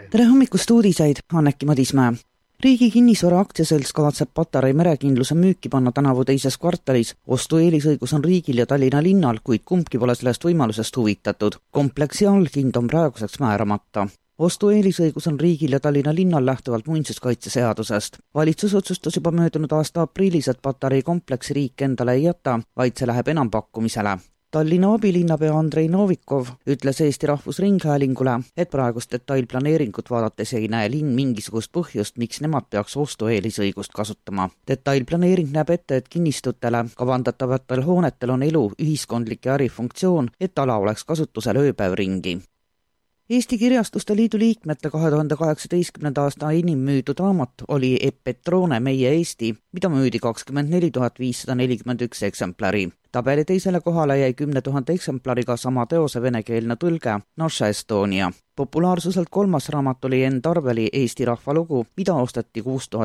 Tere hommikust uudiseid, Anneki Madismäe. Riigi kinnisvara aktsiaselts kavatseb Patarei merekindluse müüki panna tänavu teises kvartalis. Ostueelisõigus on riigil ja Tallinna linnal, kuid kumbki pole sellest võimalusest huvitatud. Kompleksi allhind on praeguseks määramata. Ostueelisõigus on riigil ja Tallinna linnal lähtuvalt muinsuskaitseseadusest. Valitsus otsustas juba möödunud aasta aprillis, et Patarei kompleksi riik endale ei jäta, vaid see läheb enampakkumisele. Tallinna abilinnapea Andrei Novikov ütles Eesti Rahvusringhäälingule, et praegust detailplaneeringut vaadates ei näe linn mingisugust põhjust, miks nemad peaks ostueelisõigust kasutama. Detailplaneering näeb ette, et kinnistutele kavandatavatel hoonetel on elu, ühiskondlik ja ärifunktsioon, et ala oleks kasutusel ööpäev ringi. Eesti Kirjastuste Liidu liikmete 2018. aasta enim müüdud raamat oli Epetrone meie Eesti, mida müüdi 24 541 eksemplari. Tabeli teisele kohale jäi 10 000 eksemplariga sama teose venekeelne tõlge Naša Estonia. Populaarsuselt kolmas raamat oli Enn Tarveli Eesti rahvalugu, mida osteti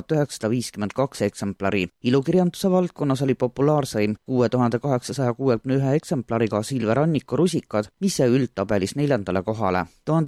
6952 eksemplari. Ilukirjanduse valdkonnas oli populaarseim 6861 eksemplariga Silver Anniku rusikad, mis jäi üldtabelis 4. kohale.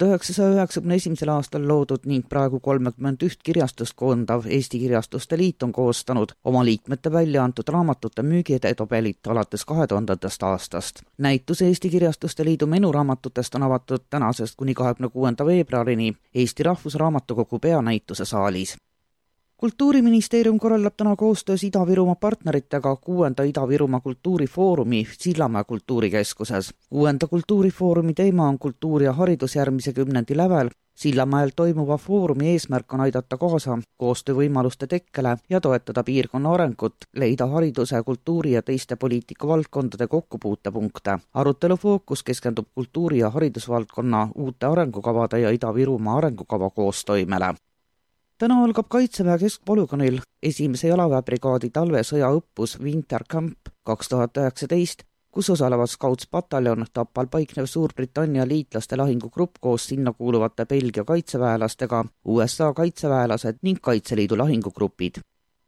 1991. aastal loodud ning praegu 31 kirjastust koondav Eesti Kirjastuste Liit on koostanud oma liikmete välja antud raamatute müügiededabelit alates 2000. aastast. Näitus Eesti Kirjastuste Liidu menuraamatutest on avatud tänasest kuni 26. veebruarini Eesti Rahvusraamatukogu peanäituse saalis. Kultuuriministeerium korraldab täna koostöös Ida-Virumaa partneritega 6. Ida-Virumaa kultuurifoorumi Sillamäe kultuurikeskuses. 6. kultuurifoorumi teema on kultuur ja haridus järgmise 10. lävel. Sillamäel toimuva foorumi eesmärk on aidata kaasa koostöövõimaluste tekkele ja toetada piirkonna arengut, leida hariduse, kultuuri ja teiste poliitikavaldkondade kokkupuutepunkte. Arutelu fookus keskendub kultuuri- ja haridusvaldkonna uute arengukavade ja Ida-Virumaa arengukava koostoimele. Täna algab Kaitseväe keskpolügoonil 1. jalaväebrigaadi talvesõjaõppus Winter Camp 2019, kus osalevad Scouts-pataljon, Tapal paiknev Suurbritannia liitlaste lahingugrupp koos sinna kuuluvate Belgia kaitseväelastega, USA kaitseväelased ning Kaitseliidu lahingugrupid.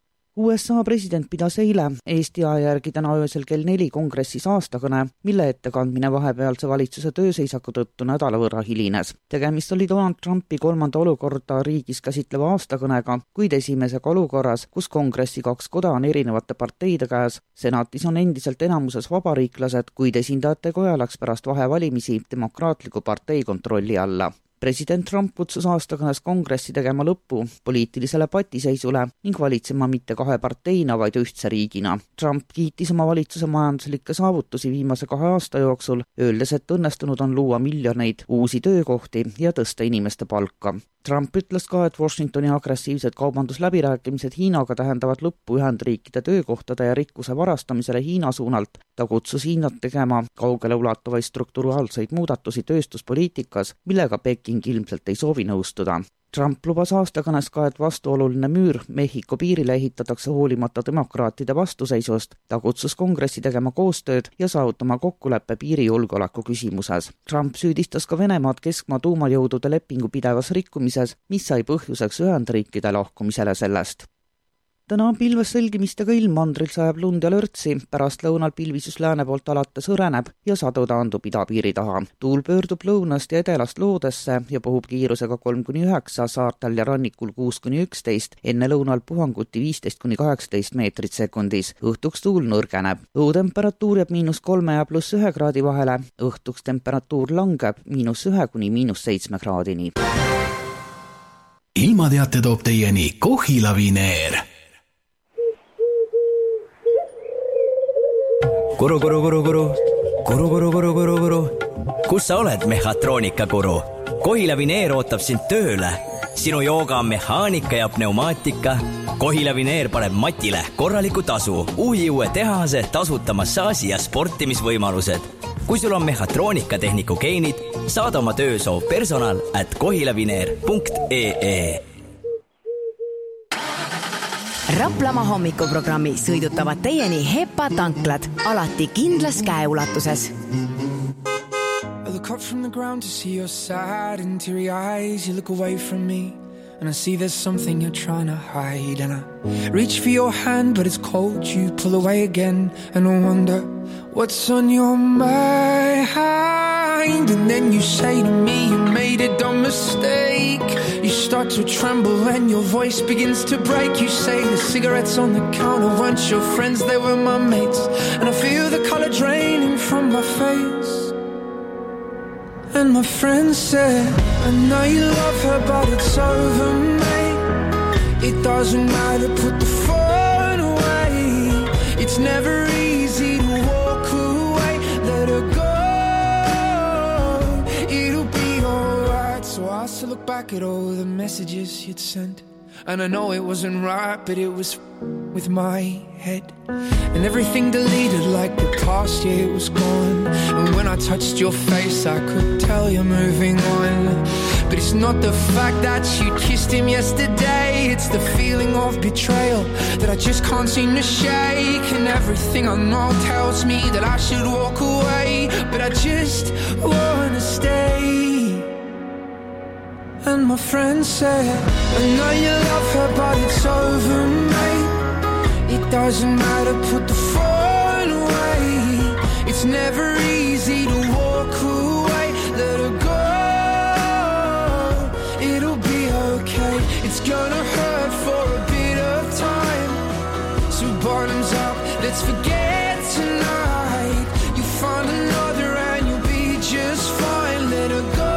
USA president pidas eile Eesti aja järgi täna öösel kell 4 kongressis aastakõne, mille ettekandmine vahepealse valitsuse tööseisaku tõttu nädala võrra hilines. Tegemist oli Donald Trumpi 3. olukorda riigis käsitleva aastakõnega, kuid esimesega olukorras, kus kongressi 2 koda on erinevate parteide käes. Senatis on endiselt enamuses vabariiklased, kuid esindajate koja läks pärast vahevalimisi demokraatliku partei kontrolli alla. President Trump kutsus aastakõnes kongressi tegema lõppu poliitilisele patiseisule ning valitsema mitte 2 parteina, vaid ühtse riigina. Trump kiitis oma valitsuse majanduslikke saavutusi viimase 2 aasta jooksul, öeldes, et õnnestunud on luua miljoneid uusi töökohti ja tõsta inimeste palka. Trump ütles ka, et Washingtoni agressiivsed kaubandusläbirääkimised Hiinaga tähendavad lõppu Ühendriikide töökohtade ja rikkuse varastamisele Hiina suunalt. Ta kutsus Hiinat tegema kaugele ulatuvaid strukturaalseid muudatusi tööstuspoliitikas, millega Peking ilmselt ei soovi nõustuda. Trump lubas aastakõnes ka, et vastuoluline müür Mehhiko piirile ehitatakse hoolimata demokraatide vastuseisust. Ta kutsus kongressi tegema koostööd ja saavutama kokkuleppe piirijulgeoleku küsimuses. Trump süüdistas ka Venemaad keskmaa tuumajõudude lepingu pidevas rikkumises, mis sai põhjuseks Ühendriikide lahkumisele sellest. Täna pilves selgimistega ilm, mandril sajab lund ja lörtsi, pärast lõunal pilvisus lääne poolt alates õreneb ja sadu taandub idapiiri taha. Tuul pöördub lõunast ja edelast loodesse ja puhub kiirusega 3-9, saartel ja rannikul 6-11, enne lõunal puhanguti 15-18 meetrit sekundis. Õhtuks tuul nõrgeneb. Õhutemperatuur jääb -3 ja +1 kraadi vahele, õhtuks temperatuur langeb -1 kuni -7 kraadini. Ilmateate toob teieni Kohila Vineer. Kuru, kuru, kuru, kuru. Kuru, kuru, kuru, kuru, kuru. Kus sa oled, mehhatroonika kuru? Kohila Vineer ootab sind tööle. Sinu jooga on mehaanika ja pneumaatika. Kohila Vineer paneb Matile korraliku tasu, uhiuue tehase, tasuta massaaži ja sportimisvõimalused. Kui sul on mehhatroonikatehniku geenid, saad oma töösoov personal@kohilavineer.ee. Raplamaa hommikuprogrammi sõidutavad teieni HEPA tanklad, alati kindlas käeulatuses. I look up from the ground to see your sad and teary eyes. You look away from me and I see there's something you're trying to hide. And I reach for your hand but it's cold. You pull away again and I wonder what's on your mind. And then you say to me you made a dumb mistake. You You start to tremble and your voice begins to break. You say the cigarettes on the counter weren't your friends, they were my mates. And I feel the color draining from my face. And my friend said, I know you love her but it's over, mate. It doesn't matter, put the phone away. It's never easy to walk away. Let her go, it'll be alright. So I still look back at all the messages you'd sent, and I know it wasn't right, but it was with my head. And everything deleted like the past, yeah, it was gone. And when I touched your face, I could tell you're moving on. But it's not the fact that you kissed him yesterday, it's the feeling of betrayal that I just can't seem to shake. And everything I know tells me that I should walk away, but I just wanna stay. And my friend said, I know you love her but it's over, mate. It doesn't matter, put the phone away. It's never easy to walk away. Let her go, it'll be okay. It's gonna hurt for a bit of time. So bottoms up, let's forget tonight. You find another and you'll be just fine. Let her go.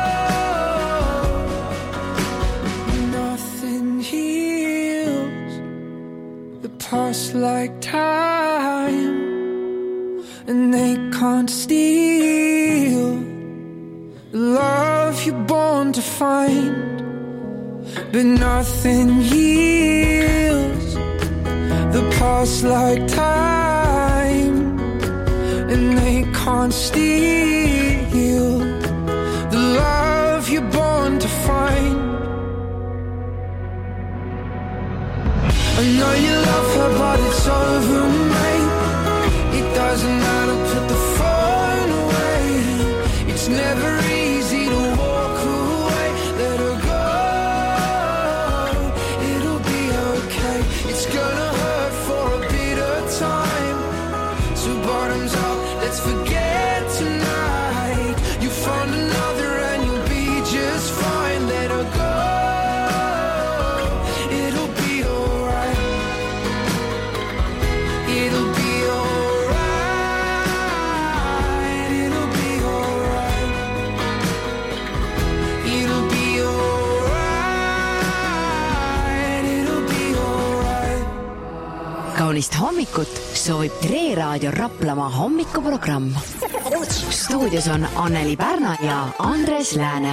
Past like time, and they can't steal the love you're born to find. But nothing heals the past like time, and they can't steal the love you're born to find. I know you love her but it's over, mate. It doesn't matter, put the phone away. It's never easy to walk away. Let her go, it'll be okay. It's gonna hurt for a bit of time. So bottoms up, let's forget tonight. You find another and you'll be just fine. Let her go. Kaunist hommikut soovib Tre Raadio Raplamaa hommikuprogramm. Stuudios on Anneli Pärna ja Andres Lääne.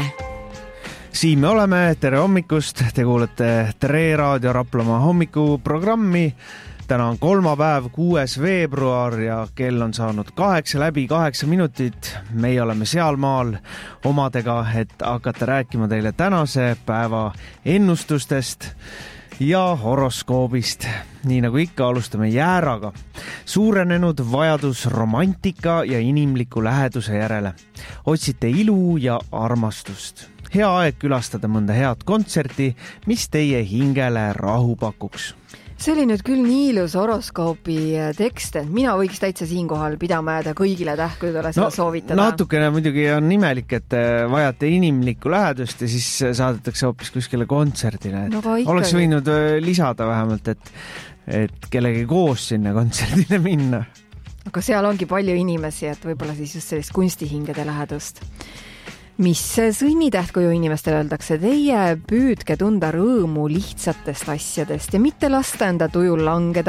Siin me oleme, tere hommikust, te kuulete Tre Raadio Raplamaa hommikuprogrammi. Täna on kolmapäev, 6. veebruar ja kell on saanud 8 minutit. Meie oleme sealmaal omadega, et hakata rääkima teile tänase päeva ennustustest ja horoskoobist. Nii nagu ikka, alustame jääraga. Suurenenud vajadus romantika ja inimliku läheduse järele. Otsite ilu ja armastust. Hea aeg külastada mõnda head kontserti, mis teie hingele rahu pakuks. See oli nüüd küll nii ilus horoskoobi tekst, et mina võiks täitsa siinkohal pidama jääda kõigile tähkudele seda soovitada. Natukene muidugi on imelik, et vajate inimlikku lähedust ja siis saadetakse hoopis kuskile kontserdile. Oleks võinud lisada vähemalt, et kellegi koos sinna kontserdile minna. Aga seal ongi palju inimesi, et võib-olla siis just sellist kunstihingede lähedust. Mis sõnnitähtkuju inimestele öeldakse, teie püüdke tunda rõõmu lihtsatest asjadest ja mitte lasta enda tujul langeda,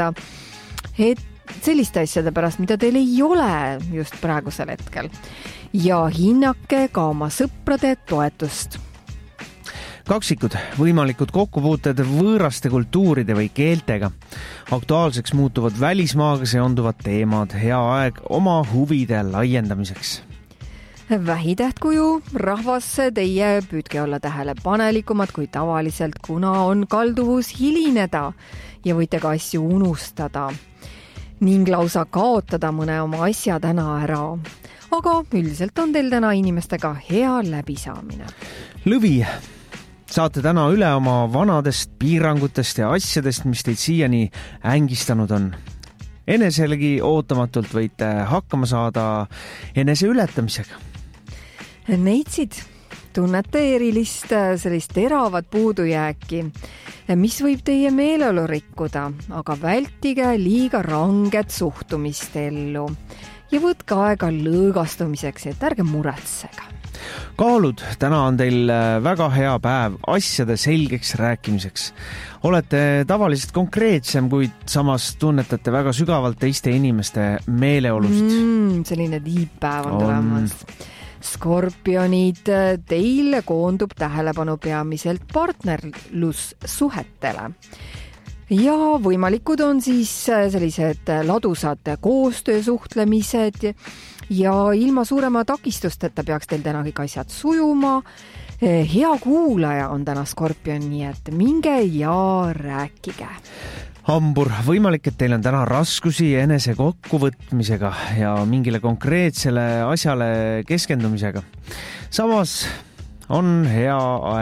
et selliste asjade pärast, mida teil ei ole just praegusel hetkel. Ja hinnake ka oma sõprade toetust. Kaksikud, võimalikud kokkupuuted võõraste kultuuride või keeltega. Aktuaalseks muutuvad välismaaga seonduvad teemad, hea aeg oma huvide laiendamiseks. Vähitähtkuju, rahvas, teie püüdke olla tähelepanelikumad kui tavaliselt, kuna on kalduvus hilineda ja võite ka asju unustada ning lausa kaotada mõne oma asja täna ära. Aga üldiselt on teil täna inimestega hea läbisaamine. Lõvi, saate täna üle oma vanadest piirangutest ja asjadest, mis teid siiani ängistanud on. Eneselegi ootamatult võite hakkama saada enese ületamisega. Neitsid, tunnete erilist sellist teravat puudujääki, mis võib teie meeleolu rikkuda, aga vältige liiga ranget suhtumist ellu ja võtke aega lõõgastumiseks, et ärge muretsege. Kaalud, täna on teil väga hea päev asjade selgeks rääkimiseks. Olete tavaliselt konkreetsem, kuid samas tunnetate väga sügavalt teiste inimeste meeleolust. Selline tiibpäev on tulemas. Skorpionid, teile koondub tähelepanu peamiselt partnerlussuhetele. Ja võimalikud on siis sellised ladusad koostöösuhtlemised ja ilma suurema takistusteta peaks teil täna kõik asjad sujuma. Hea kuulaja on täna Skorpion, nii et minge ja rääkige. Hambur, võimalik, et teil on täna raskusi enese kokkuvõtmisega ja mingile konkreetsele asjale keskendumisega. Samas on hea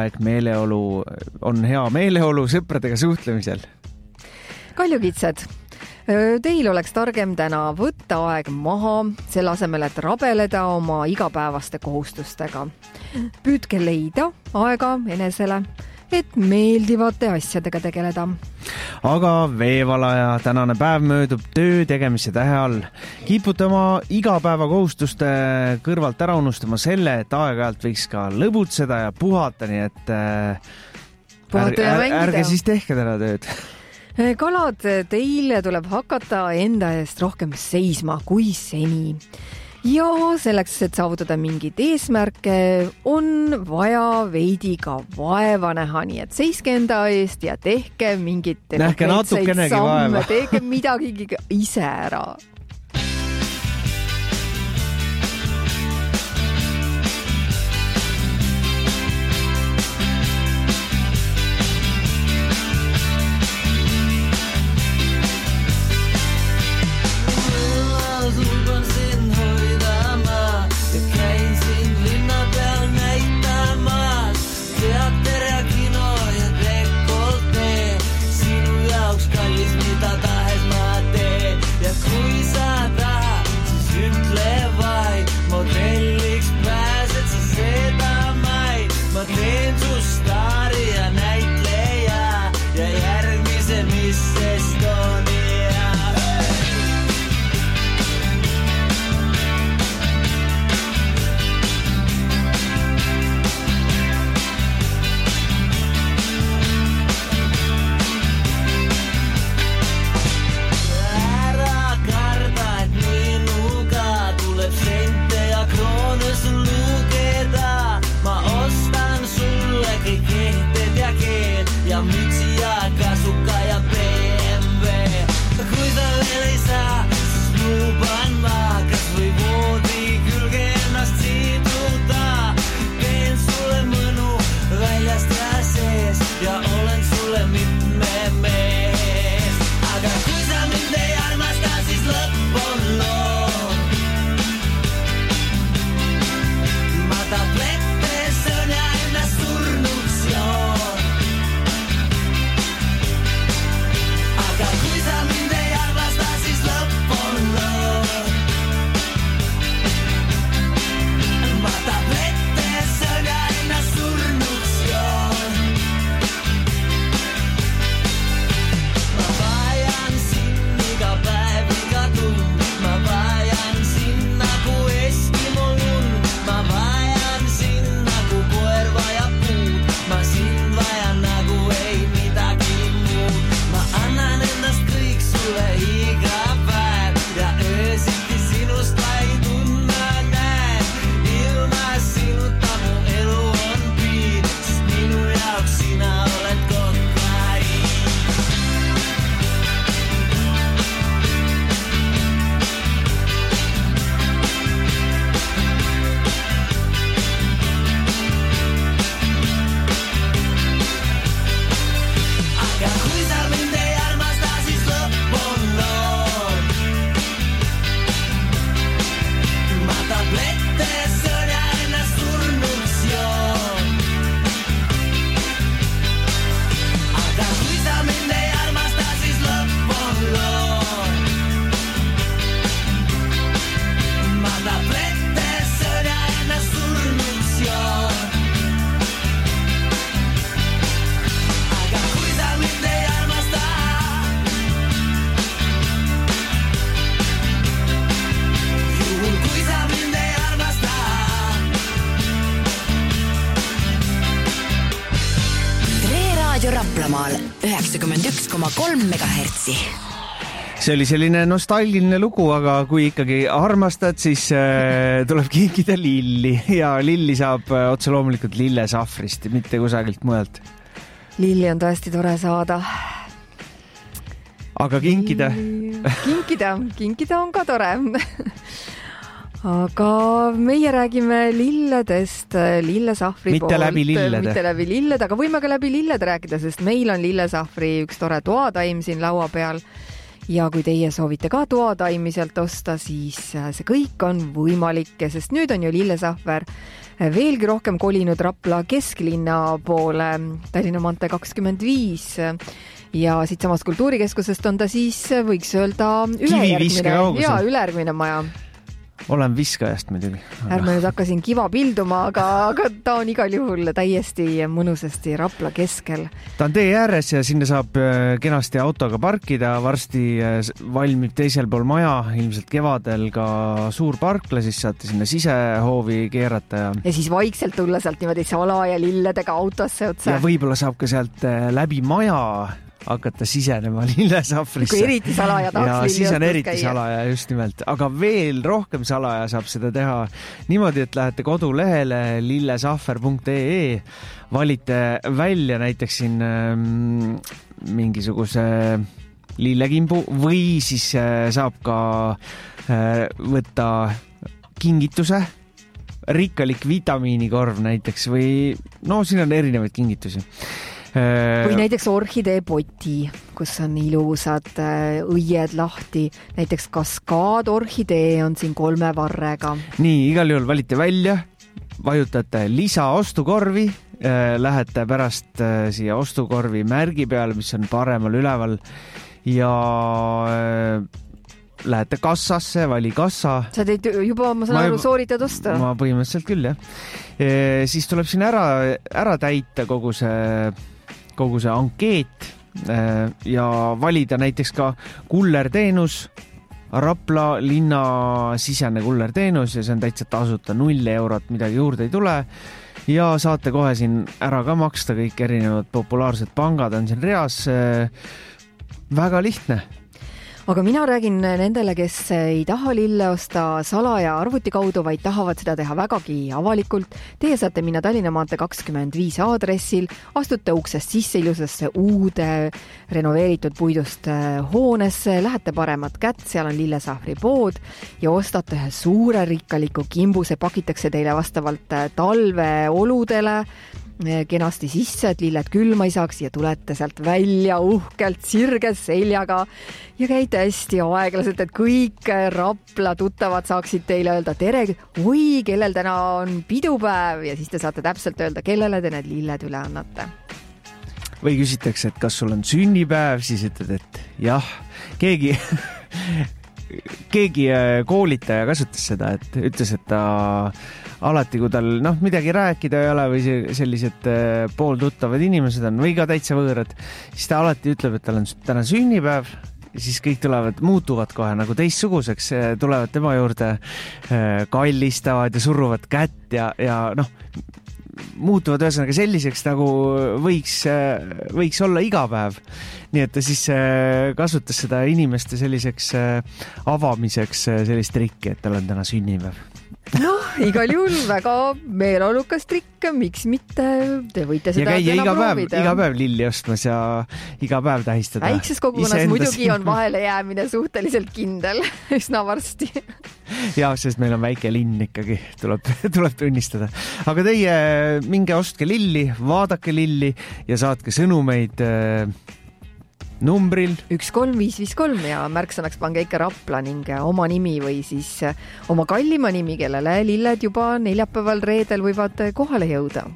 meeleolu sõpradega suhtlemisel. Kaljukitsed, teil oleks targem täna võtta aeg maha, selle asemel, et rabeleda oma igapäevaste kohustustega. Püüdke leida aega enesele, et meeldivate asjadega tegeleda. Aga veevalaja tänane päev möödub töö tegemise tähe all. Kipute oma igapäeva kohustuste kõrvalt ära unustama selle, et aeg-ajalt võiks ka lõbutseda ja puhata, nii et ärge siis tehke täna tööd. Kalad, teile tuleb hakata enda eest rohkem seisma kui seni. Ja selleks, et saavutada mingid eesmärke, on vaja veidi ka vaeva näha, nii et seiske enda eest ja tehke mingid natukenegi vaeva. Tehke midagi ise ära. Raplamaal 91,3 megahertsi. See oli selline nostalgiline lugu, aga kui ikkagi armastad, siis tuleb kinkida lilli ja lilli saab otse loomulikult lillesahvrist, mitte kusagilt mujalt. Lilli on tõesti tore saada. Aga kinkida? Kinkida on ka tore. Aga meie räägime lilledest, lillesahvri mitte läbi lillede. Mitte läbi lillede, aga võime ka läbi lillede rääkida, sest meil on lillesahvri üks tore toataim siin laua peal. Ja kui teie soovite ka toataimi sealt osta, siis see kõik on võimalik, sest nüüd on ju lillesahver veelgi rohkem kolinud Rapla kesklinna poole, Tallinna maantee 25 ja siit samast kultuurikeskusest on ta siis, võiks öelda, ülejärgmine maja. Olen viskajast muidugi. Ärme nüüd hakkasin kiva pilduma, aga ta on igal juhul täiesti mõnusasti Rapla keskel. Ta on tee ääres ja sinna saab kenasti autoga parkida. Varsti valmib teisel pool maja, ilmselt kevadel ka suur parkla, siis saate sinna sisehoovi keerata. Ja siis vaikselt tulla sealt niimoodi salaja lilledega autosse otsa. Ja võib-olla saab ka sealt läbi maja hakata sisenema lillesahvrisse. Kui eriti salaja tahaks ja siis on eriti käia. Salaja, just nimelt. Aga veel rohkem salaja saab seda teha niimoodi, et lähete kodulehele lillesahver.ee, valite välja näiteks siin mingisuguse lillekimbu või siis saab ka võtta kingituse, rikkalik vitamiinikorv näiteks või no siin on erinevaid kingitusi. Või näiteks orhideepoti, kus on ilusad õied lahti. Näiteks kaskaadorhidee on siin 3 varrega. Nii, igal juhul valite välja, vajutate lisa ostukorvi, lähete pärast siia ostukorvi märgi peale, mis on paremal üleval ja lähete kassasse, vali kassa. Sa teed juba, ma saan aru, sooritad osta? Ma põhimõtteliselt küll, jah. Siis tuleb siin ära täita kogu see ankeet ja valida näiteks ka kullerteenus, Rapla linna sisene kullerteenus ja see on täitsa tasuta 0 eurot, midagi juurde ei tule ja saate kohe siin ära ka maksta, kõik erinevad populaarsed pangad on siin reas. Väga lihtne. Aga mina räägin nendele, kes ei taha lille osta salaja arvuti kaudu, vaid tahavad seda teha vägagi avalikult. Teie saate minna Tallinna maantee 25 aadressil, astute uksest sisse ilusasse uude renoveeritud puidust hoonesse, lähete paremat kätt, seal on lillesahvri pood ja ostate ühe suure rikkaliku kimbu, see pakitakse teile vastavalt talveoludele kenasti sisse, et lilled külma ei saaks ja tulete sealt välja uhkelt sirges seljaga ja käite hästi aeglaselt, et kõik Rapla tuttavad saaksid teile öelda tere, oi, kellel täna on pidupäev ja siis te saate täpselt öelda, kellele te need lilled üle annate. Või küsitakse, et kas sul on sünnipäev, siis ütled, et jah, keegi koolitaja kasutas seda, et ütles, et ta alati, kui tal midagi rääkida ei ole või sellised pooltuttavad inimesed on või ka täitsa võõrad, siis ta alati ütleb, et tal on täna sünnipäev, siis kõik muutuvad kohe nagu teistsuguseks, tulevad tema juurde, kallistavad ja suruvad kätt ja muutuvad ühesõnaga selliseks, nagu võiks olla iga päev. Nii et ta siis kasutas seda inimeste selliseks avamiseks sellist trikki, et tal on täna sünnipäev. Igal juhul väga meeleolukas trikk, miks mitte, te võite seda täna proovida. Iga päev lilli ostmas ja iga päev tähistada. Väikses kogukonnas muidugi on vahele jäämine suhteliselt kindel, üsna varsti. Ja, sest meil on väike linn ikkagi, tuleb tunnistada. Aga teie minge ostke lilli, vaadake lilli ja saatke sõnumeid numbril 13553 ja märksõnaks pange ikka Rapla ning oma nimi või siis oma kallima nimi, kellele lilled juba neljapäeval reedel võivad kohale jõuda.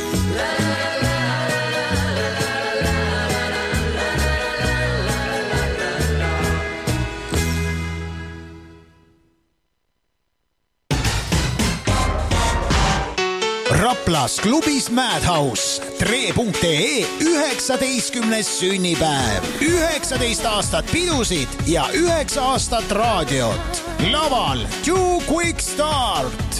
Raplas klubis Madhouse, Tre.ee 19. sünnipäev, 19 aastat pidusid ja 9 aastat raadiot. Laval Too Quick Start.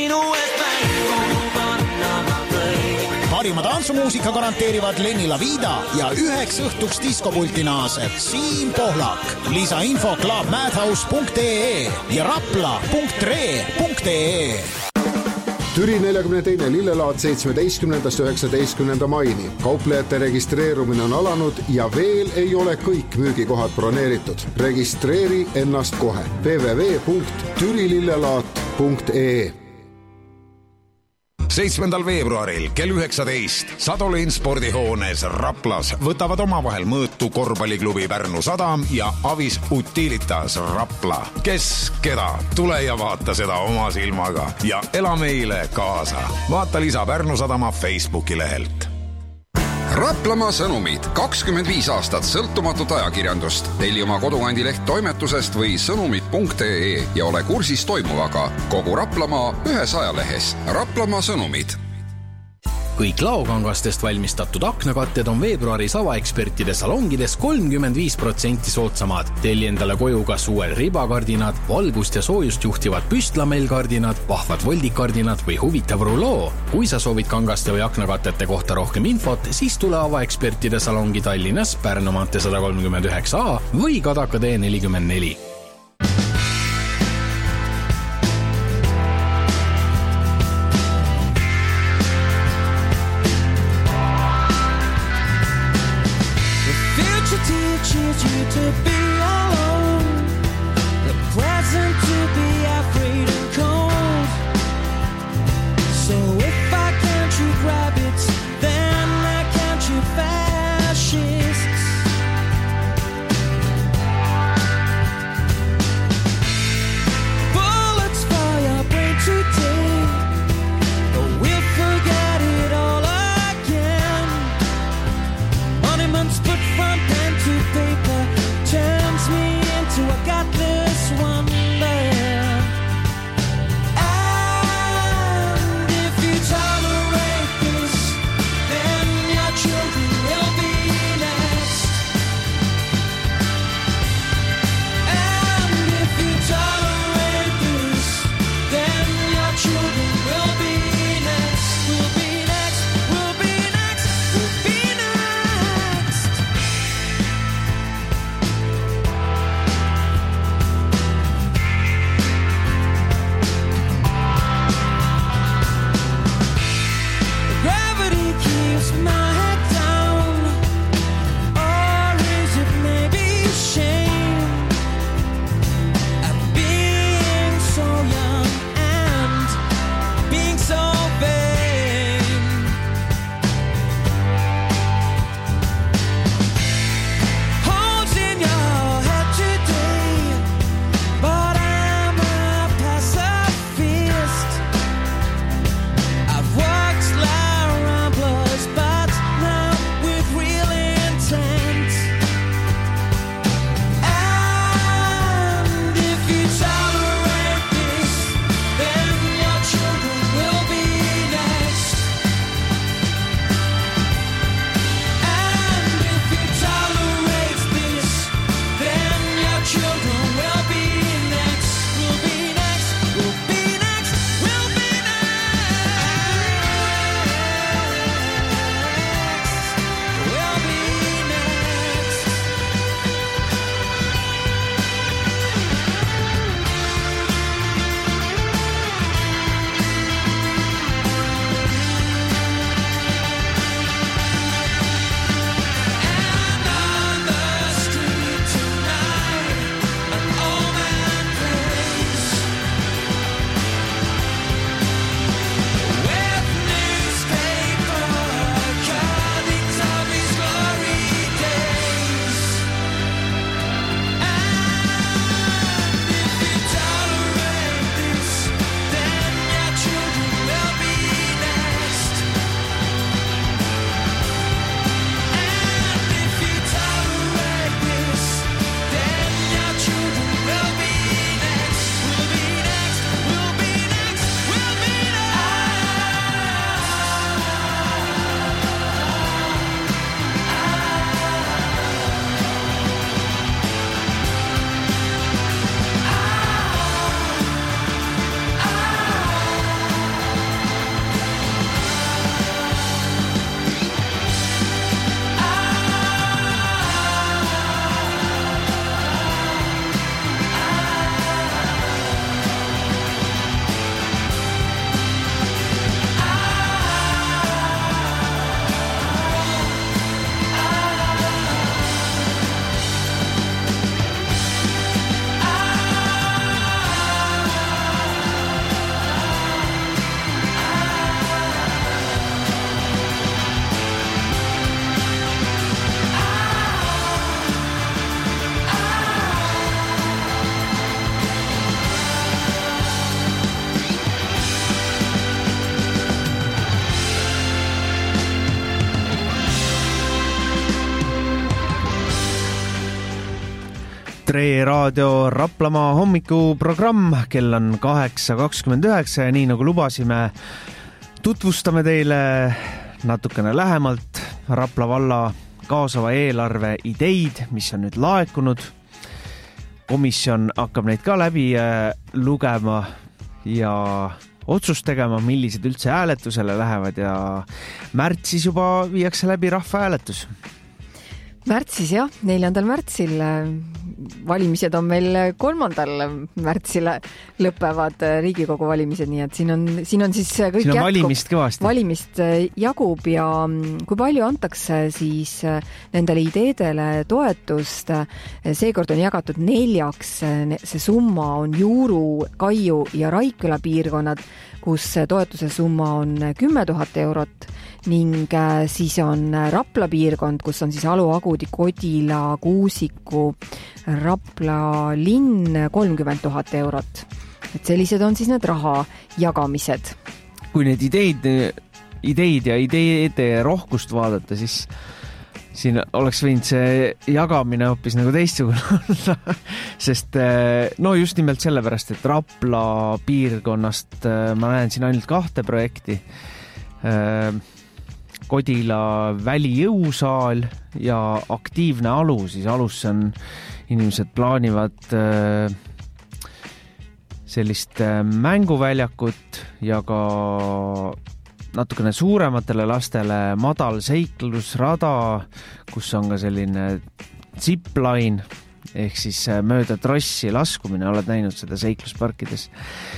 Parima tantsumuusika garanteerivad Lenni Lavida ja 1 õhtuks diskopulti naaseb Siim Pohlak. Lisainfo clubmadhouse.ee ja rapla.tre.ee. Türi 42. lillelaat 17.–19. maini. Kauplejate registreerumine on alanud ja veel ei ole kõik müügikohad broneeritud. Registreeri ennast kohe. www.türilillelaat.ee 7. veebruaril kell 19 Sadolin spordihoones Raplas võtavad omavahel mõõtu korvpalliklubi Pärnu Sadam ja Avis Utilitas Rapla. Kes keda? Tule ja vaata seda oma silmaga ja ela meile kaasa. Vaata lisa Pärnu Sadama Facebooki lehelt. Raplamaa sõnumid, 25 aastat sõltumatut ajakirjandust. Telli oma kodukandileht toimetusest või sõnumid.ee ja ole kursis toimuvaga. Kogu Raplamaa ühes ajalehes. Raplamaa sõnumid. Kõik laokangastest valmistatud aknakatted on veebruaris avaekspertide salongides 35% soodsamad. Telli endale koju kas uuel ribakardinad, valgust ja soojust juhtivad püstlamellkardinad, vahvad voldikardinad või huvitav ruloo. Kui sa soovid kangaste või aknakatete kohta rohkem infot, siis tule avaekspertide salongi Tallinnas Pärnu maantee 139A või Kadaka tee 44. Teaches you to be alone, the present to be afraid and cold. So if I can't shoot rabbits, then I can't shoot fascists. Bullets fire brain today, but we'll forget it all again. Monuments put from pen to paper, Tre raadio Raplamaa hommikuprogramm, kell on 8:29 ja nii nagu lubasime, tutvustame teile natukene lähemalt Rapla valla kaasava eelarve ideid, mis on nüüd laekunud. Komisjon hakkab neid ka läbi lugema ja otsust tegema, millised üldse hääletusele lähevad ja märtsis juba viiakse läbi rahvahääletus. Märtsis jah, 4. märtsil. Valimised on meil 3. märtsil lõpevad Riigikogu valimised, nii et siin on siis kõik siin on valimist kõvasti. Valimist jagub ja kui palju antakse siis nendele ideedele toetust. Seekord on jagatud 4. See summa on Juuru, Kaiu ja Raikküla piirkonnad, kus toetuse summa on 10 000 eurot ning siis on Rapla piirkond, kus on siis Alu, Agudi, Kodila, Kuusiku, Rapla linn 30 000 eurot. Et sellised on siis need raha jagamised. Kui need ideid ja ideede rohkust vaadata, siis siin oleks võinud see jagamine hoopis nagu teistsugune olla, sest no just nimelt sellepärast, et Rapla piirkonnast ma näen siin ainult 2 projekti. Kodila välijõusaal ja aktiivne Alu, siis Alusse on inimesed plaanivad sellist mänguväljakut ja ka natukene suurematele lastele madal seiklusrada, kus on ka selline zipline ehk siis mööda trossi laskumine, oled näinud seda seiklusparkides.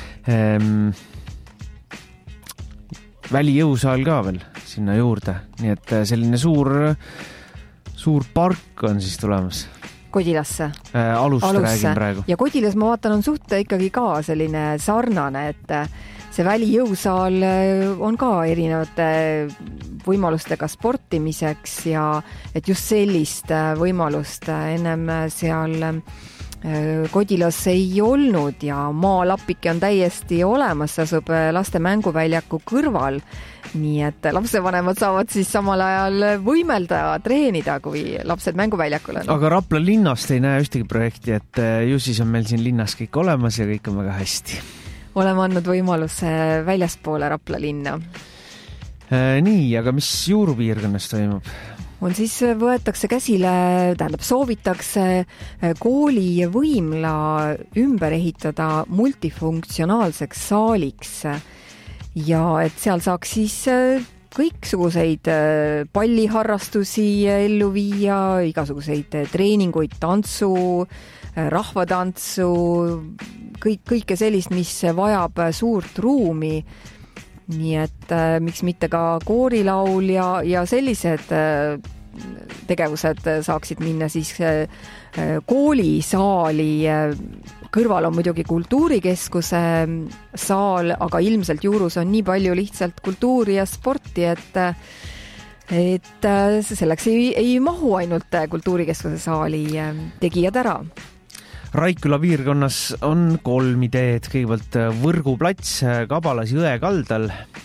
Välijõusaal ka veel sinna juurde, nii et selline suur park on siis tulemas. Kodilasse? Alust räägin praegu. Ja Kodilas ma vaatan on suht ikkagi ka selline sarnane, et see välijõusaal on ka erinevate võimalustega sportimiseks ja et just sellist võimalust ennem seal Kodilas ei olnud ja maalapike on täiesti olemas, see asub laste mänguväljaku kõrval, nii et lapsevanemad saavad siis samal ajal võimelda ja treenida, kui lapsed mänguväljakul on. Aga Rapla linnast ei näe ühtegi projekti, et ju siis on meil siin linnas kõik olemas ja kõik on väga hästi. Oleme andnud võimaluse väljaspoole Rapla linna. Nii, aga mis Juuru piirkonnas toimub? On siis võetakse käsile, soovitakse kooli võimla ümber ehitada multifunktsionaalseks saaliks ja et seal saaks siis kõiksuguseid palliharrastusi ellu viia, igasuguseid treeninguid, tantsu, rahvatantsu, kõike sellist, mis vajab suurt ruumi. Nii et miks mitte ka koorilaul ja sellised tegevused saaksid minna siis koolisaali. Kõrval on muidugi kultuurikeskuse saal, aga ilmselt Juurus on nii palju lihtsalt kultuuri ja sporti, et selleks ei mahu ainult kultuurikeskuse saali tegijad ära. Raikküla piirkonnas on 3 ideed. Kõigepealt Võrguplats Kabalas jõe kaldal.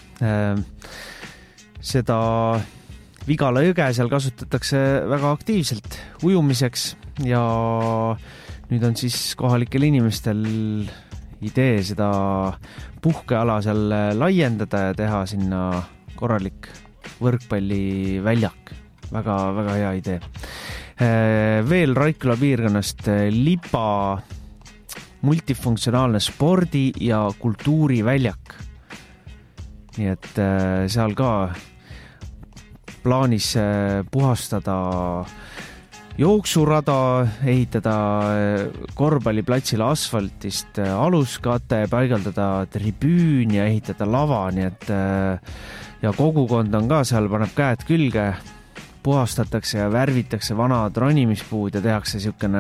Seda Vigala jõge seal kasutatakse väga aktiivselt ujumiseks ja nüüd on siis kohalikel inimestel idee seda puhkeala seal laiendada ja teha sinna korralik võrkpalliväljak. Väga, väga hea idee. Veel Raikküla piirkonnast Lipa multifunktsionaalne spordi- ja kultuuriväljak. Nii et seal ka plaanis puhastada jooksurada, ehitada korvpalliplatsile asfaltist aluskate, paigaldada tribüün ja ehitada lava, nii et ja kogukond on ka seal, paneb käed külge, puhastatakse ja värvitakse vanad ronimispuud ja tehakse siukene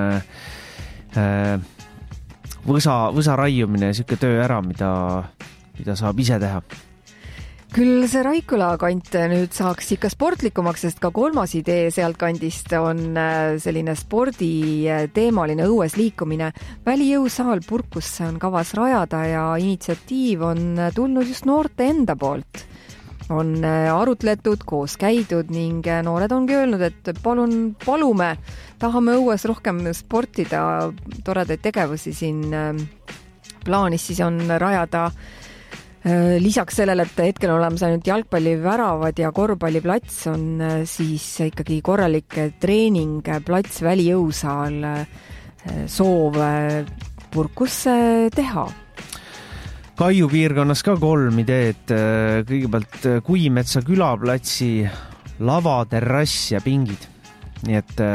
võsa raiumine ja siuke töö ära, mida saab ise teha. Küll see Raikküla kant nüüd saaks ikka sportlikumaks, sest ka 3. idee sealt kandist on selline sporditeemaline õues liikumine. Välijõusaal Purkusse on kavas rajada ja initsiatiiv on tulnud just noorte enda poolt. on arutletud, koos käidud ning noored ongi öelnud, et palume, tahame õues rohkem sportida, toredaid tegevusi siin plaanis siis on rajada. Lisaks sellele, et hetkel oleme ainult jalgpalliväravad ja korvpalliplats, on siis ikkagi korralik treeningplats, välijõusaal, soov Purkusse teha. Kaiu piirkonnas ka 3 ideed. Kõigepealt Kuimetsa külaplatsi lava, terrass ja pingid. Nii et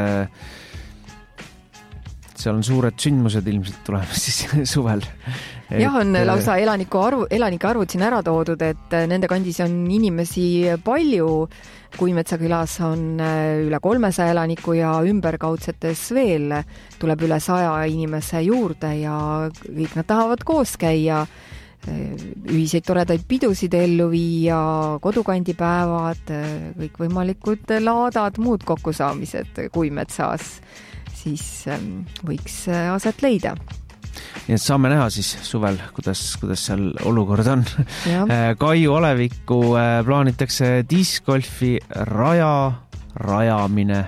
seal on suured sündmused ilmselt tulemas siis suvel. Jah, on lausa elanike arvud siin ära toodud, et nende kandis on inimesi palju. Kuimetsa külas on üle 300 elaniku ja ümberkaudsetes veel tuleb üle 100 inimese juurde ja kõik nad tahavad koos käia, ühiseid toredaid pidusid ellu viia, kodukandipäevad, kõik võimalikud laadad, muud kokkusaamised Kuimetsas siis võiks aset leida. Nii et saame näha siis suvel, kuidas seal olukord on. Kaiu Aleviku plaanitakse discgolfi rajamine.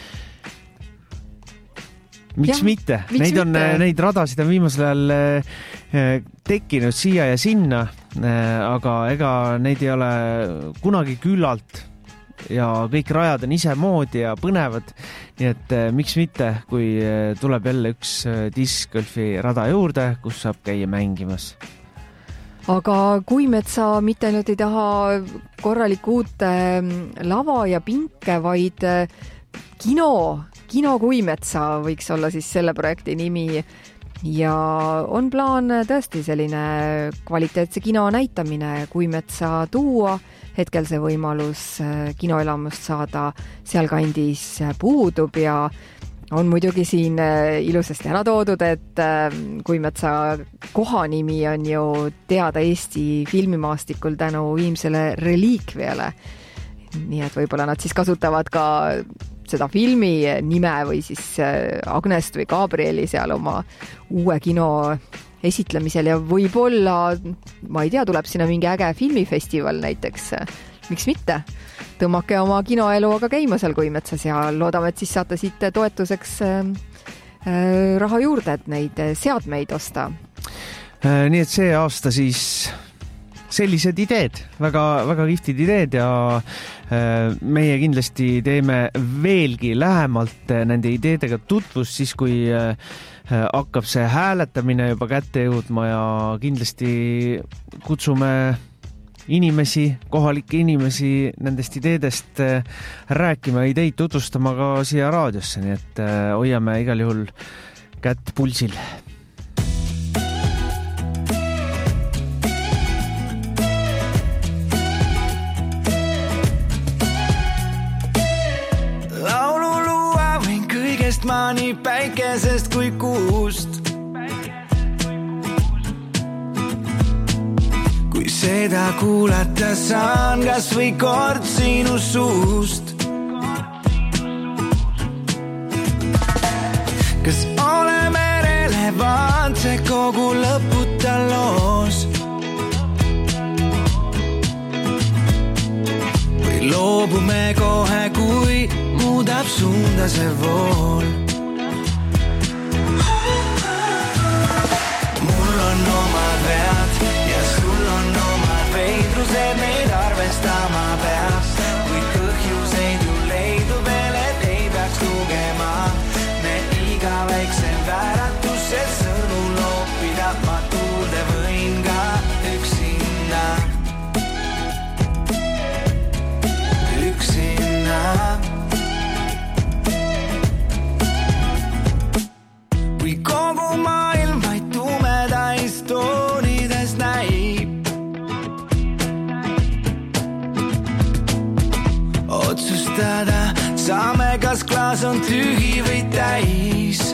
Miks mitte? Neid radasid on viimasel ajal tekkinud siia ja sinna, aga ega neid ei ole kunagi küllalt ja kõik rajad on ise moodi ja põnevad, nii et miks mitte, kui tuleb jälle üks discgolfi rada juurde, kus saab käia mängimas. Aga Kuimetsa mitte ainult ei taha korralikku uut lava ja pinke, vaid kino Kuimetsa võiks olla siis selle projekti nimi ja on plaan tõesti selline kvaliteetse kino näitamine Kuimetsa tuua. Hetkel see võimalus kinoelamust saada sealkandis puudub ja on muidugi siin ilusasti ära toodud, et Kuimetsa kohanimi on ju teada Eesti filmimaastikul tänu viimsele reliikviale. Nii et võib-olla nad siis kasutavad ka seda filmi nime või siis Agnest või Gabrieli seal oma uue kino esitlemisel ja võib-olla, ma ei tea, tuleb sinna mingi äge filmifestival näiteks. Miks mitte? Tõmmake oma kinoelu aga käima seal Kuimetsas ja loodame, et siis saate siit toetuseks raha juurde, et neid seadmeid osta. Nii et see aasta siis sellised ideed, väga, väga kihtid ideed ja meie kindlasti teeme veelgi lähemalt nende ideedega tutvust siis, kui hakkab see hääletamine juba kätte jõudma ja kindlasti kutsume inimesi, kohalikke inimesi nendest ideedest rääkima, ideid tutvustama ka siia raadiosse, nii et hoiame igal juhul kätt pulsil. Ma nii päikesest kui kuust. Kui seda kuulata saan kas või kord sinu suust. Kas oleme relevantse kogu lõputa loos? Või loobume kohe, kui muudab suunda see vool? Mul on omad vead ja sul on omad veidrused, neid arvestama peab, kuid põhjuseid ju leidu veel, et ei peaks lugema me iga väiksem vääratuse sõnu loopida, ma tuulde võin ka üksinda. Kui kogu maailm vaid tumedais toonides näib, otsustada saame, kas klaas on tühi või täis.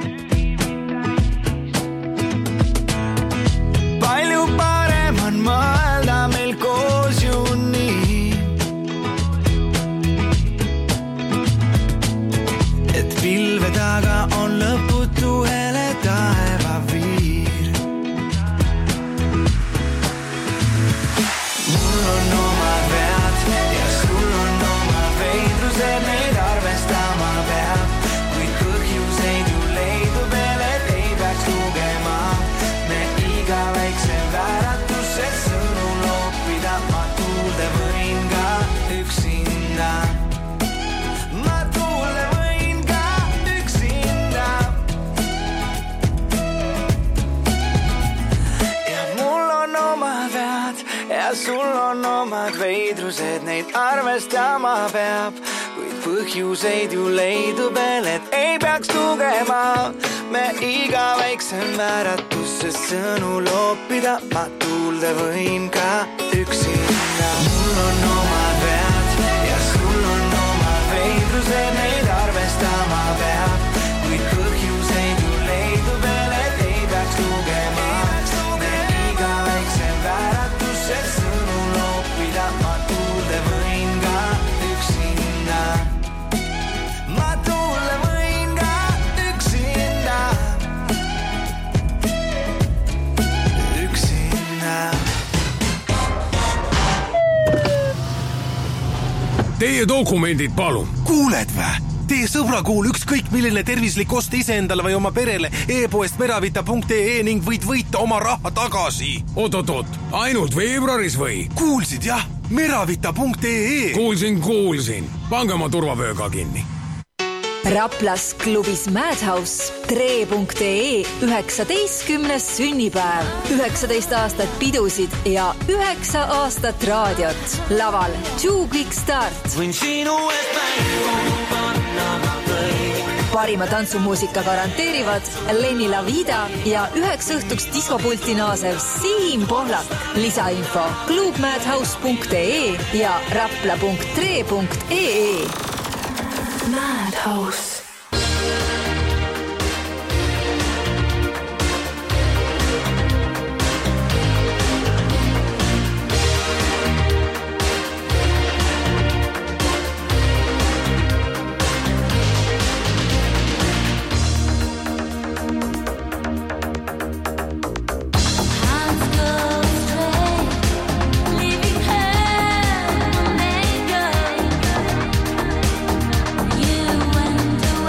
Palju parem on mõelda meil koos ju nii, et pilve taga on lõputu hele taevaviir. Mul on omad vead omad veidrused, neid arvestama peab, kuid põhjuseid ju leidub veel, et ei peaks tugema. Me iga väiksem vääratusse sõnu loopida, ma tuulde võin ka üksinda. Mul on omad vead ja sul on omad veidrused, neid arvestama peab, kuid põhjuseid ju leidub veel, et ei peaks tugema. Me iga väiksem vääratusse sõnu loopida, ma tuulde võin ka üksinda. Ma tuulde võin ka üksinda. Üksinda. Teie dokumendid, palun. Kuuled vä? Teie sõbra kuul ükskõik milline tervislik ost iseendale või oma perele e-poest meravita.ee ning võid võita oma raha tagasi. Oot, ainult veebruaris või? Kuulsid jah, meravita.ee. Kuulsin. Pange oma turvavööga kinni. Raplas klubis Madhouse tre.ee 19. sünnipäev. 19 aastat pidusid ja 9 aastat raadiot. Laval Two Quick Start. Võin sinu eest mängu panna ma kõik. Parima tantsumuusika garanteerivad Lenni La Vida ja 9 õhtuks diskopulti naasev Siim Pohlak. Lisainfo klubmadhouse.ee ja rapla.tre.ee. Madhouse. You went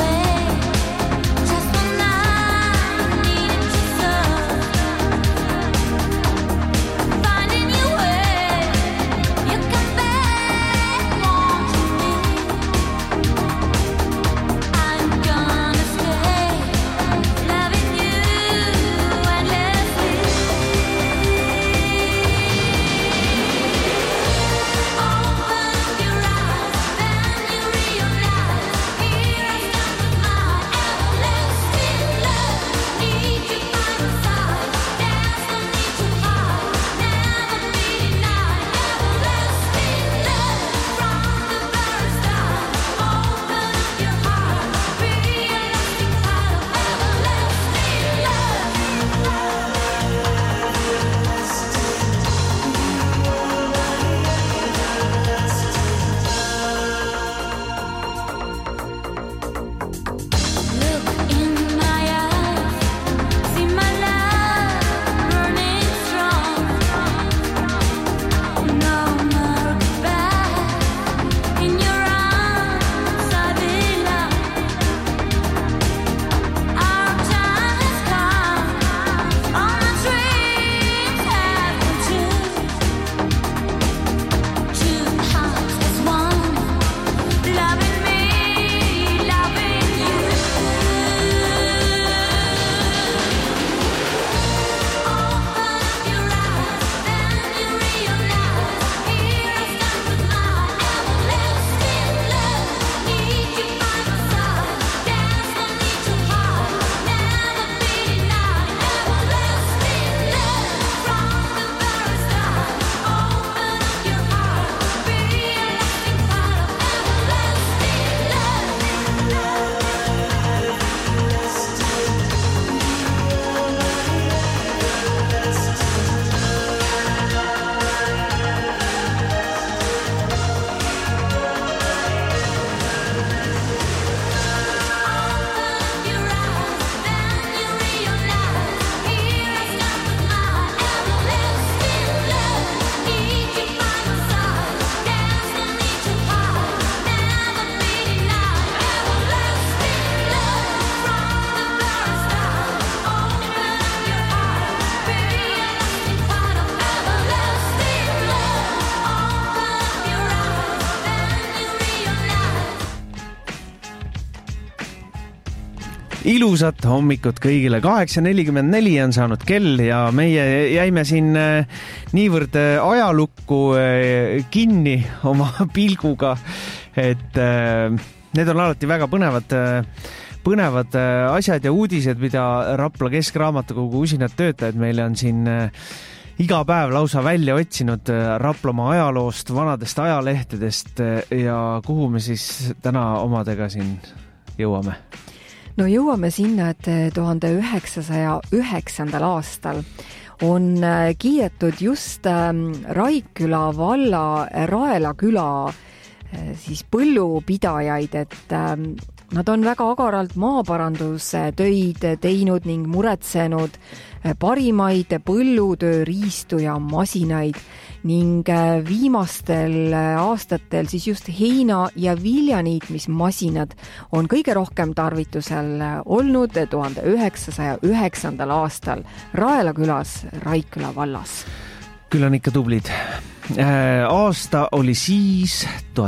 Ilusat hommikut kõigile. 8:44 on saanud kell ja meie jäime siin niivõrd ajalukku kinni oma pilguga, et need on alati väga põnevad asjad ja uudised, mida Rapla Keskraamatukogu usinad töötajad meile on siin iga päev lausa välja otsinud Raplamaa ajaloost, vanadest ajalehtedest ja kuhu me siis täna omadega siin jõuame? No jõuame sinna, et 1909. aastal on kiidetud just Raikküla valla Raela küla siis põllupidajaid, et nad on väga agaralt maaparandustöid teinud ning muretsenud parimaid põllutöö riistu ja masinaid ning viimastel aastatel siis just heina- ja viljaniitmismasinad on kõige rohkem tarvitusel olnud 1909. aastal Raela külas Raikküla vallas. Küll on ikka tublid. Aasta oli siis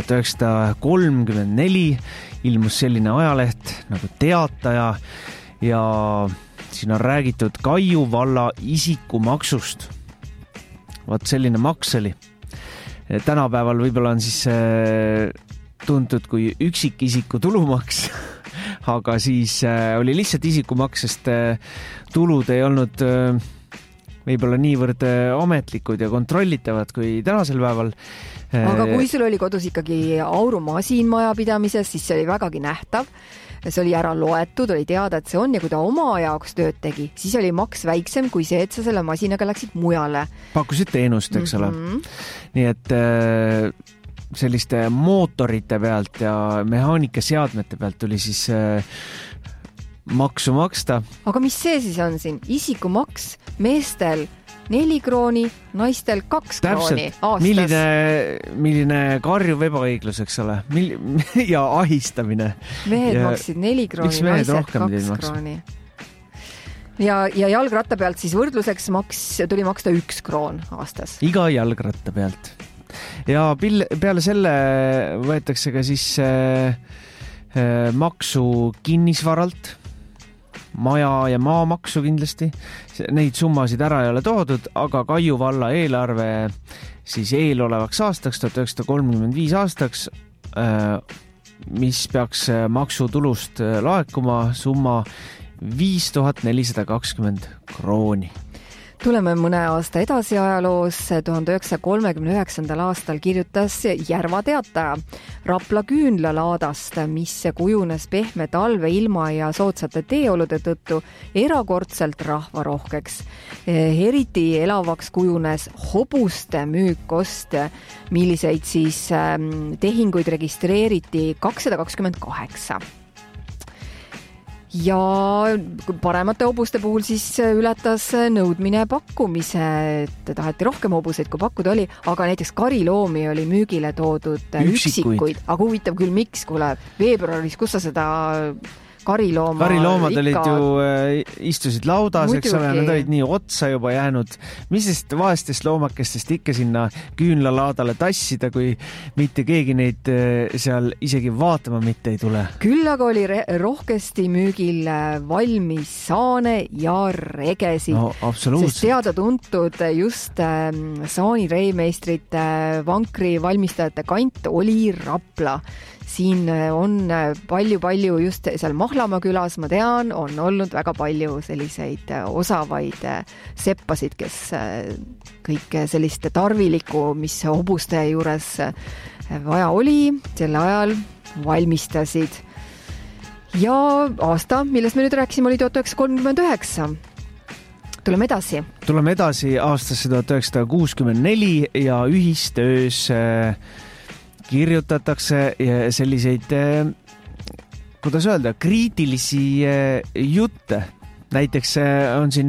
1934, ilmus selline ajaleht nagu Teataja ja siin on räägitud Kaiu valla isikumaksust. Vaat selline maks oli. Tänapäeval võib-olla on siis tuntud kui üksikisiku tulumaks, aga siis oli lihtsalt isikumaks, sest tulud ei olnud võib-olla niivõrd ametlikud ja kontrollitavad kui tänasel päeval. Aga kui sul oli kodus ikkagi aurumasin majapidamises, siis see oli vägagi nähtav. See oli ära loetud, oli teada, et see on ja kui ta oma jaoks tööd tegi, siis oli maks väiksem kui see, et sa selle masinaga läksid mujale. Pakkusid teenust, eks ole. Nii et selliste mootorite pealt ja mehaanikaseadmete pealt tuli siis maksu maksta. Aga mis see siis on siin? Isikumaks meestel 4 krooni, naistel 2 krooni aastas. Milline karjuv ebaõiglus, eks ole? Ja ahistamine. Mehed maksid 4 krooni, naised 2 krooni. Ja jalgratta pealt siis võrdluseks tuli maksta 1 kroon aastas. Iga jalgratta pealt. Ja peale selle võetakse ka siis maksu kinnisvaralt, maja ja maamaksu kindlasti. Neid summasid ära ei ole toodud, aga Kaiu valla eelarve siis eelolevaks aastaks, 1935 aastaks, mis peaks maksutulust laekuma summa 5420 krooni. Tuleme mõne aasta edasi ajaloos. 1939. aastal kirjutas Järva Teataja Rapla küünlalaadast, mis kujunes pehme talveilma ja soodsate teeolude tõttu erakordselt rahvarohkeks. Eriti elavaks kujunes hobuste müük-ost, milliseid siis tehinguid registreeriti 228. Ja paremate hobuste puhul siis ületas nõudmine pakkumise, et taheti rohkem hobuseid kui pakkuda oli, aga näiteks kariloomi oli müügile toodud üksikuid. Aga huvitav küll, miks, kuule, veebruaris, kus sa seda Kariloomad olid ju, istusid laudas, eks ole, nad olid nii otsa juba jäänud. Mis sest vaestest loomakestest ikka sinna küünlalaadale tassida, kui mitte keegi neid seal isegi vaatama mitte ei tule? Küll aga oli rohkesti müügil valmis saane ja regesid. No, absoluutselt. Sest teada tuntud just saanireimeistrite vankri valmistajate kant oli Rapla. Siin on palju just seal Mahlamaa külas, ma tean, on olnud väga palju selliseid osavaid seppasid, kes kõik sellist tarvilikku, mis hobuste juures vaja oli, selle ajal valmistasid. Ja aasta, millest me nüüd rääkisime, oli 1939. Tuleme edasi aastasse 1964 ja ühistöös kirjutatakse selliseid, kuidas öelda, kriitilisi jutte. Näiteks on siin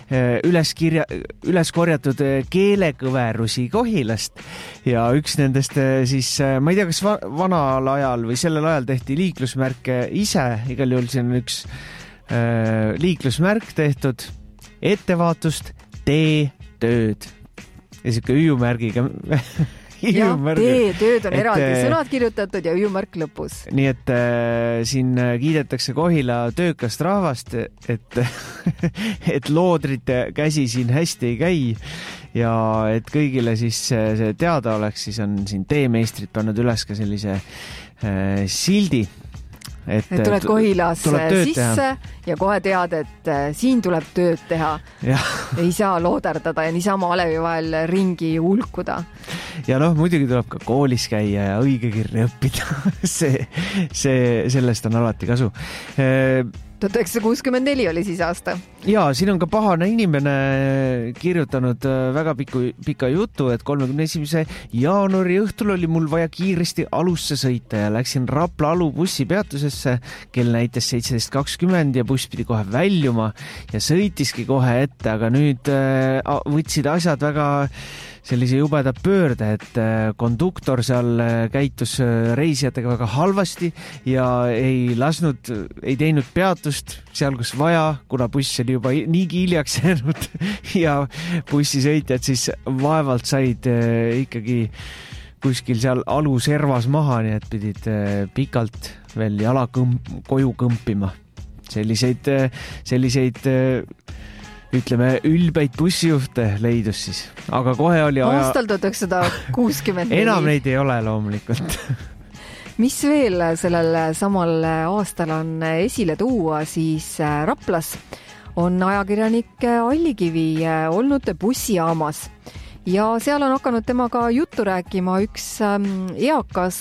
üles korjatud keelekõverusi Kohilast ja üks nendest siis, ma ei tea, kas vanal ajal või sellel ajal tehti liiklusmärke ise, igal juhul siin on üks liiklusmärk tehtud, ettevaatust, tee tööd ja siuke hüüumärgiga tööd on eraldi sõnad kirjutatud ja hüüumärk lõpus. Nii et siin kiidetakse Kohila töökast rahvast, et loodrite käsi siin hästi ei käi ja et kõigile siis see teada oleks, siis on siin teemeistrid pannud üles ka sellise sildi. Et tuled Kohilasse sisse teha. Ja kohe tead, et siin tuleb tööd teha. Ei saa looderdada ja niisama alevi vahel ringi hulkuda. Ja muidugi tuleb ka koolis käia ja õigekirja õppida. Sellest on alati kasu. 1964 oli siis aasta. Ja, siin on ka pahane inimene kirjutanud väga pika jutu, et 31. jaanuari õhtul oli mul vaja kiiresti alusse sõita ja läksin Rapla Alu bussipeatusesse, kell näitas 17.20 ja buss pidi kohe väljuma ja sõitiski kohe ette, aga nüüd võtsid asjad väga sellise jubeda pöörde, et konduktor seal käitus reisijatega väga halvasti ja ei teinud peatust seal, kus vaja, kuna buss oli juba niigi hiljaks jäänud ja bussisõitjad siis vaevalt said ikkagi kuskil seal aluservas maha, nii et pidid pikalt veel jala koju kõmpima. Selliseid ütleme, ülbeid bussijuhte leidus siis. Aga kohe oli aastal 1964. Enam neid ei ole loomulikult. Mis veel sellel samal aastal on esile tuua, siis Raplas on ajakirjanik Allikivi olnud bussijaamas. Ja seal on hakanud temaga juttu rääkima üks eakas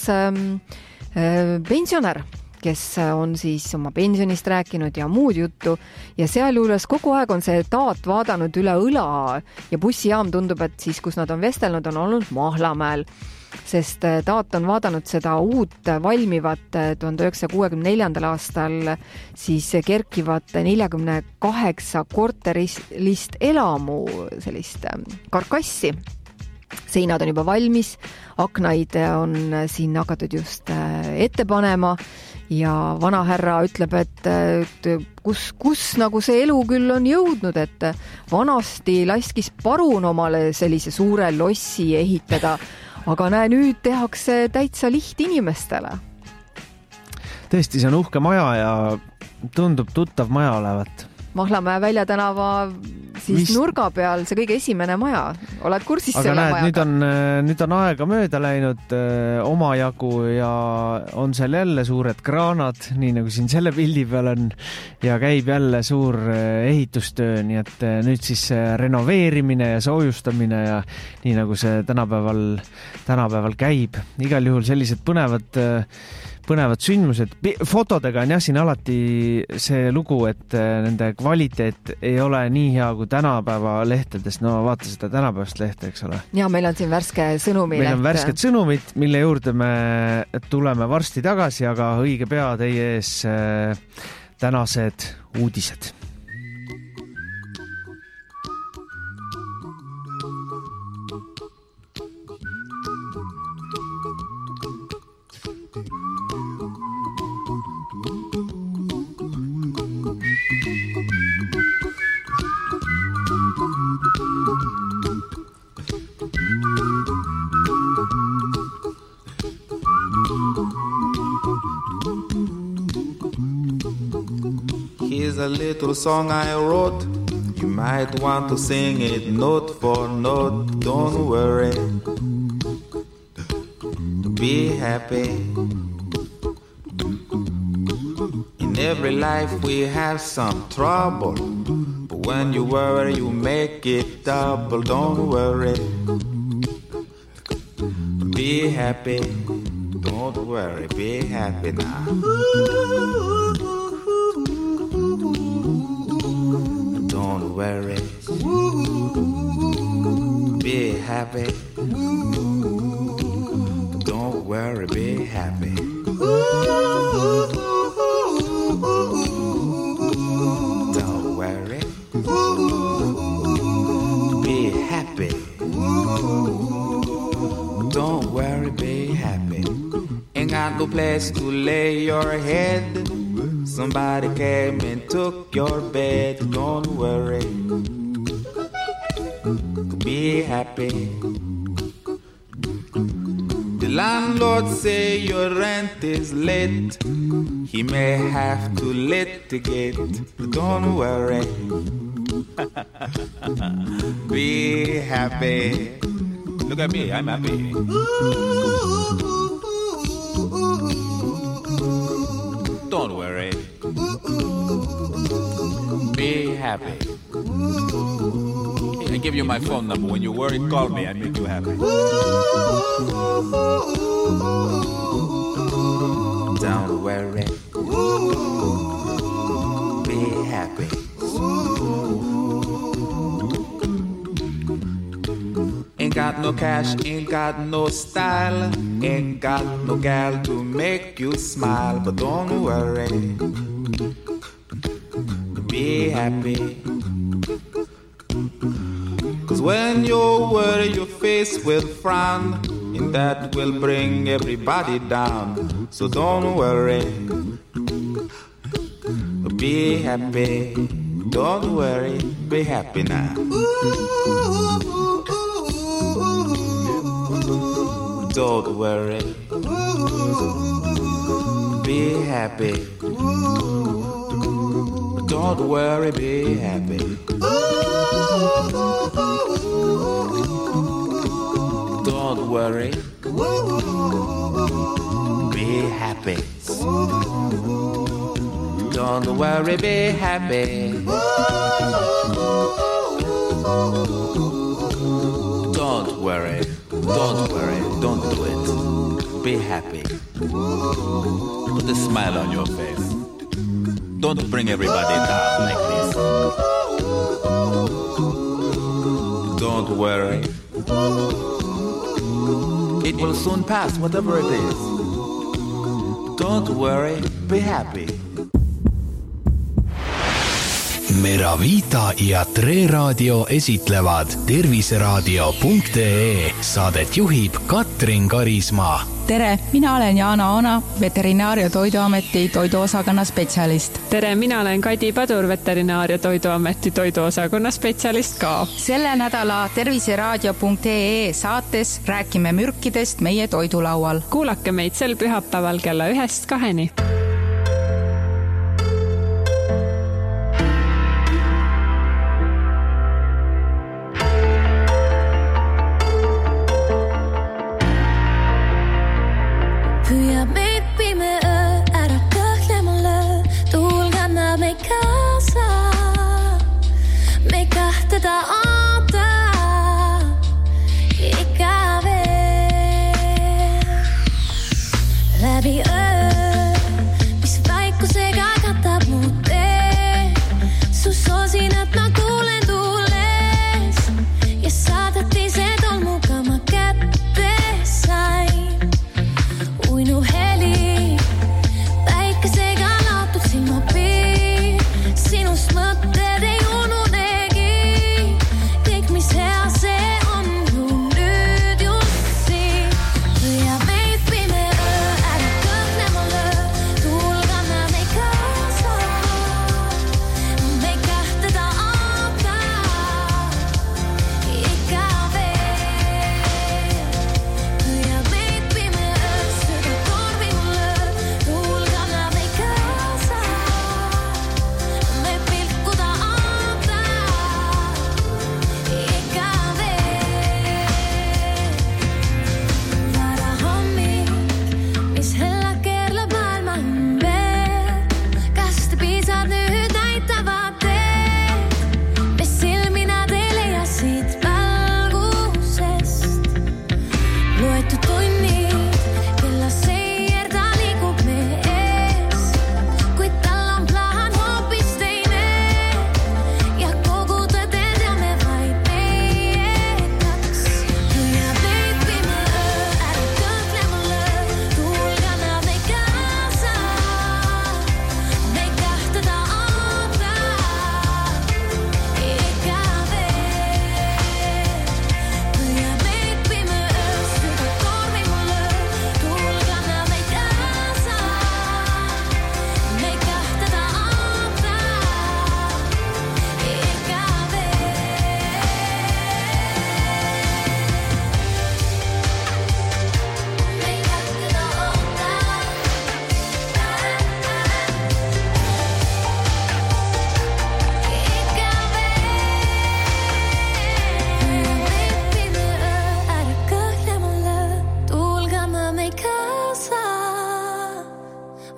pensionär, kes on siis oma pensionist rääkinud ja muud juttu ja seal juures kogu aeg on see Taat vaadanud üle õla ja bussijaam tundub, et siis, kus nad on vestelnud, on olnud Mahlamäel, sest Taat on vaadanud seda uut valmivat 1964. aastal siis kerkivat 48 korterilist elamu sellist karkassi. Seinad on juba valmis, aknaid on siin hakatud just ette panema ja vanahärra ütleb, et kus nagu see elu küll on jõudnud, et vanasti laskis parun omale sellise suure lossi ehitada, aga nüüd tehakse täitsa lihtinimestele. Tõesti, see on uhke maja ja tundub tuttav maja olevat. Mahlamäe Väljatänava siis nurga peal see kõige esimene maja. Oled kursis aga selle majaga? Nüüd on aega mööda läinud omajagu ja on seal jälle suured kraanad, nii nagu siin selle pildi peal on ja käib jälle suur ehitustöö, nii et nüüd siis renoveerimine ja soojustamine ja nii nagu see tänapäeval käib. Igal juhul sellised põnevad sündmused. Fotodega on siin alati see lugu, et nende kvaliteet ei ole nii hea kui tänapäeva lehtedes. No vaata seda tänapäevast lehte, eks ole. Ja meil on siin värske sõnumi. Meil on värsked sõnumid, mille juurde me tuleme varsti tagasi, aga õige pea teie ees tänased uudised. Here's a little song I wrote. You might want to sing it note for note. Don't worry. Be happy. In every life we have some trouble. But when you worry, you make it double. Don't worry. Be happy. Don't worry. Be happy now. Don't worry. Be happy. Don't worry, be happy. Don't worry. Be happy. Don't worry, be happy. Ain't got no place to lay your head. Somebody came and took your bed. Don't worry. Be happy. landlord say your rent is late, he may have to litigate, but don't worry. Be happy. Look at me, I'm happy. Don't worry. Be happy. I give you my phone number. When you're worried, call me. I make you happy. Don't worry. Be happy. Ain't got no cash, ain't got no style, ain't got no gal to make you smile, but don't worry. Be happy. 'Cause when you worry, your face will frown, and that will bring everybody down. So don't worry. Be happy. Don't worry. Be happy now. Don't worry. Be happy. Don't worry, be happy. Don't worry. Be happy. Don't worry, be happy. Don't worry. Don't worry. Don't do it. Be happy. Put a smile on your face. Don't bring everybody down like this. Don't worry. It will soon pass, whatever it is. Don't worry, be happy. Meravita ja Tre Raadio esitlevad terviseraadio.ee. Saadet juhib Katrin Karismaa. Tere, mina olen Jaana Ona, Veterinaar- ja Toiduameti toiduosakonna spetsialist. Tere, mina olen Kadi Padur, Veterinaar- ja Toiduameti toiduosakonna spetsialist ka. Selle nädala terviseraadio.ee saates räägime mürkidest meie toidulaual. Kuulake meid sel pühapäeval kella 1-2.